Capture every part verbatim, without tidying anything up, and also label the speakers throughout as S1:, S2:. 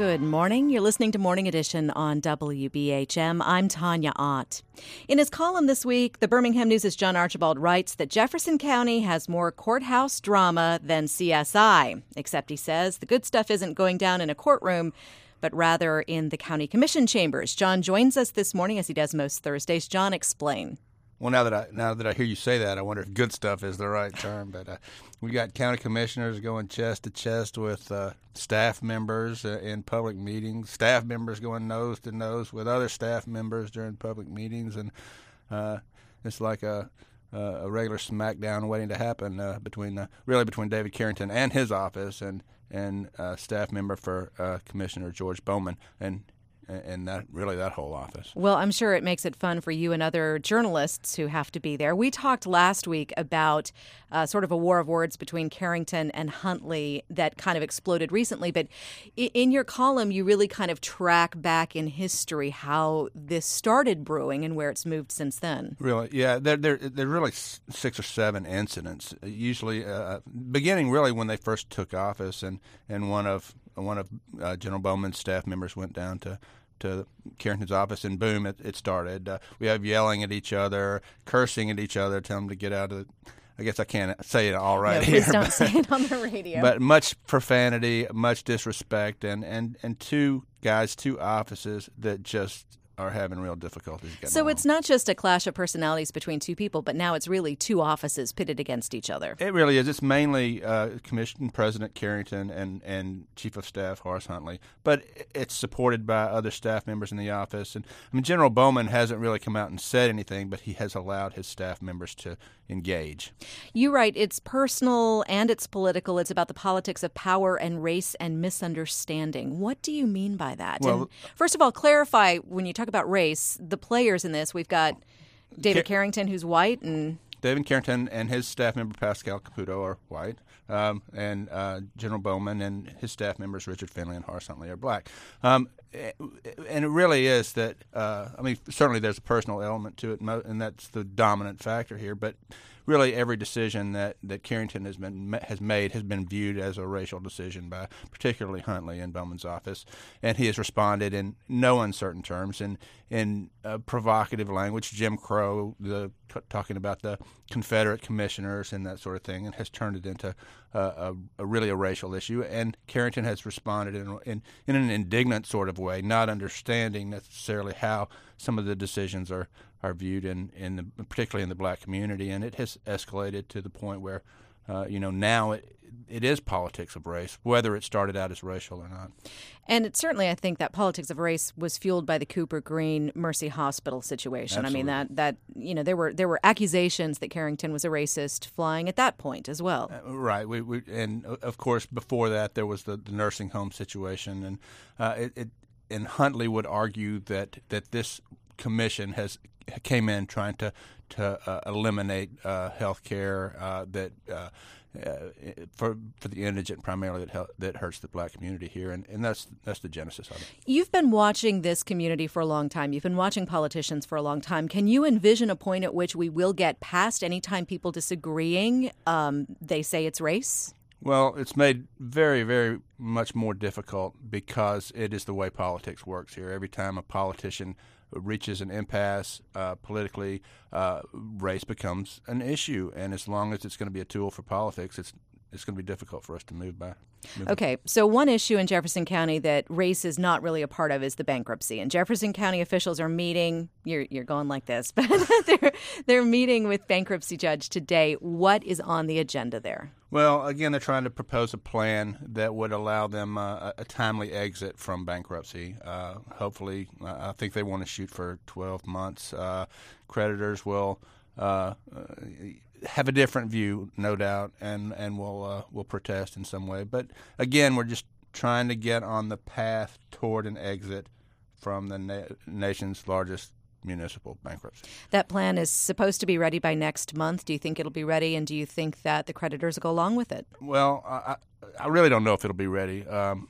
S1: Good morning. You're listening to Morning Edition on W B H M. I'm Tanya Ott. In his column this week, the Birmingham News' John Archibald writes that Jefferson County has more courthouse drama than C S I, except he says the good stuff isn't going down in a courtroom, but rather in the county commission chambers. John joins us this morning, as he does most Thursdays. John, explain.
S2: Well, now that I now that I hear you say that, I wonder if good stuff is the right term. But uh, we got county commissioners going chest to chest with uh, staff members uh, in public meetings. Staff members going nose to nose with other staff members during public meetings, and uh, it's like a a regular smackdown waiting to happen uh, between uh, really between David Carrington and his office and and uh, staff member for uh, Commissioner George Bowman and. And that really that whole office.
S1: Well, I'm sure it makes it fun for you and other journalists who have to be there. We talked last week about uh, sort of a war of words between Carrington and Huntley that kind of exploded recently. But in your column, you really kind of track back in history how this started brewing and where it's moved since then.
S2: Really, yeah. There, there, there are really six or seven incidents, usually uh, beginning really when they first took office, and, and one of one of uh, General Bowman's staff members went down to to Carrington's office, and boom, it, it started. Uh, we have yelling at each other, cursing at each other, telling them to get out of the, I guess I can't say it all right
S1: no,
S2: here.
S1: Please don't
S2: but,
S1: say it on the radio.
S2: But much profanity, much disrespect, and, and, and two guys, two offices that just are having real difficulties getting
S1: So
S2: along.
S1: It's not just a clash of personalities between two people, but now it's really two offices pitted against each other.
S2: It really is. It's mainly uh, Commission President Carrington and, and Chief of Staff Horace Huntley, but it's supported by other staff members in the office. And I mean, General Bowman hasn't really come out and said anything, but he has allowed his staff members to engage.
S1: You write, it's personal and it's political. It's about the politics of power and race and misunderstanding. What do you mean by that?
S2: Well,
S1: and first of all, clarify when you talk about race, the players in this. We've got David Car- Carrington, who's white, and
S2: David Carrington and his staff member Pascal Caputo are white, um, and uh, General Bowman and his staff members Richard Finley and Horace Huntley are black. Um, and it really is that. Uh, I mean, certainly there's a personal element to it, and that's the dominant factor here. But really, every decision that, that Carrington has been has made has been viewed as a racial decision by particularly Huntley in Bowman's office, and he has responded in no uncertain terms in in uh, provocative language, Jim Crow, the t- talking about the Confederate commissioners and that sort of thing, and has turned it into uh, a, a really a racial issue. And Carrington has responded in, in in an indignant sort of way, not understanding necessarily how some of the decisions are. are viewed in, in the, particularly in the black community, and it has escalated to the point where, uh, you know, now it, it is politics of race, whether it started out as racial or not.
S1: And it certainly, I think, that politics of race was fueled by the Cooper Green Mercy Hospital situation.
S2: Absolutely.
S1: I mean, that, that you know, there were there were accusations that Carrington was a racist flying at that point as well.
S2: Uh, right. We, we and of course before that there was the, the nursing home situation, and uh, it, it and Huntley would argue that that this commission has came in trying to to uh, eliminate uh, health care uh, that uh, uh, for for the indigent primarily that hel- that hurts the black community here, and, and that's that's the genesis of it.
S1: You've been watching this community for a long time. You've been watching politicians for a long time. Can you envision a point at which we will get past any time people disagreeing, um, they say it's race?
S2: Well, it's made very, very much more difficult because it is the way politics works here. Every time a politician reaches an impasse uh, politically, uh, race becomes an issue. And as long as it's going to be a tool for politics, it's it's going to be difficult for us to move by. Move
S1: okay, so one issue in Jefferson County that race is not really a part of is the bankruptcy. And Jefferson County officials are meeting, you're you're going like this, but they're, they're meeting with bankruptcy judge today. What is on the agenda there?
S2: Well, again, they're trying to propose a plan that would allow them uh, a timely exit from bankruptcy. Uh, hopefully, I think they want to shoot for twelve months. Uh, creditors will uh, have a different view, no doubt, and and will uh, will protest in some way. But again, we're just trying to get on the path toward an exit from the na- nation's largest municipal bankruptcy.
S1: That plan is supposed to be ready by next month. Do you think it'll be ready, and do you think that the creditors will go along with it?
S2: Well, I, I really don't know if it'll be ready. Um,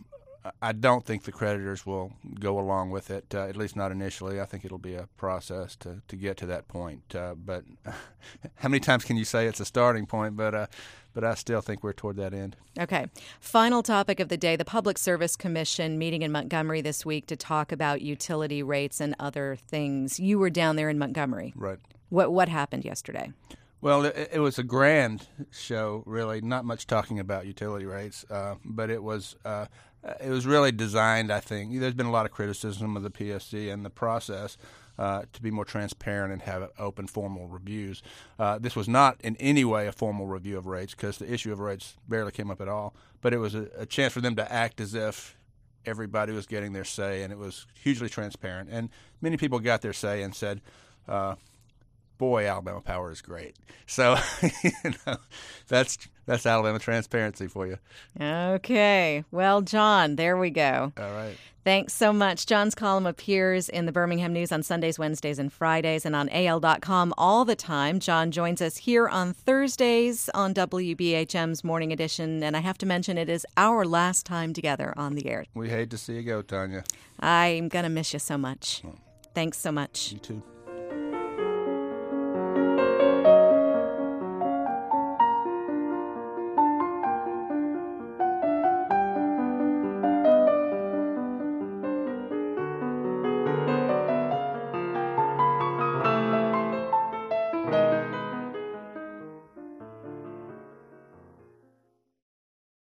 S2: I don't think the creditors will go along with it, uh, at least not initially. I think it'll be a process to, to get to that point. Uh, but how many times can you say it's a starting point? But uh, but I still think we're toward that end.
S1: Okay. Final topic of the day, the Public Service Commission meeting in Montgomery this week to talk about utility rates and other things. You were down there in Montgomery.
S2: Right.
S1: What what happened yesterday?
S2: Well, it, it was a grand show, really. Not much talking about utility rates, uh, but it was uh, it was really designed, I think. There's been a lot of criticism of the P S C and the process uh, to be more transparent and have open, formal reviews. Uh, this was not in any way a formal review of rates because the issue of rates barely came up at all, but it was a, a chance for them to act as if everybody was getting their say, and it was hugely transparent. And many people got their say and said, uh, boy, Alabama Power is great. So, you know, that's that's Alabama transparency for you.
S1: Okay. Well, John, there we go.
S2: All right.
S1: Thanks so much. John's column appears in the Birmingham News on Sundays, Wednesdays, and Fridays, and on A L dot com all the time. John joins us here on Thursdays on W B H M's Morning Edition, and I have to mention it is our last time together on the air.
S2: We hate to see you go, Tanya.
S1: I'm going to miss you so much. Thanks so much.
S2: You too.